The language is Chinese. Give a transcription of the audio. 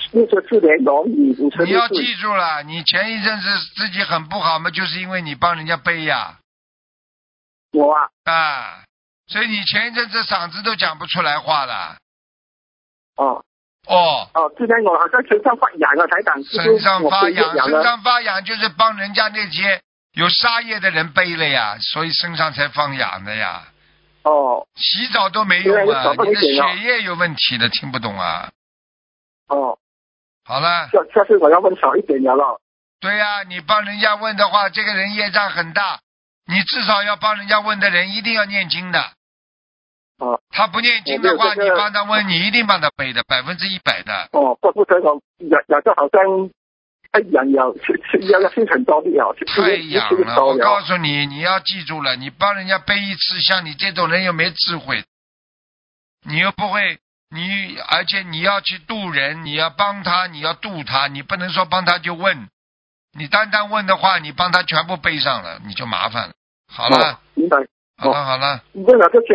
64年龙女56岁。 你要记住了，你前一阵子自己很不好嘛，就是因为你帮人家背呀。 我啊。 啊，所以你前一阵子嗓子都讲不出来话了。 哦。 哦。 哦，之前我好像身上发痒了，台长。 身上发痒， 身上发痒就是帮人家那些有杀业的人背了呀，所以身上才放痒的呀。 哦。 洗澡都没用啊，你的血液有问题的，听不懂啊。 哦。 好了。 下次我要问少一点了。 对呀，你帮人家问的话，这个人业障很大，你至少要帮人家问的人一定要念经的。 哦。 他不念经的话，你帮他问，你一定帮他背的100%的。 哦，怪不得我痒到好像太痒了，要心很多力了。 太痒了，我告诉你，你要记住了，你帮人家背一次，像你这种人又没智慧，你又不会，而且你要去渡人，你要帮他，你要渡他，你不能说帮他就问，你单单问的话，你帮他全部背上了，你就麻烦了。好了。 明白。 好了。 问了这些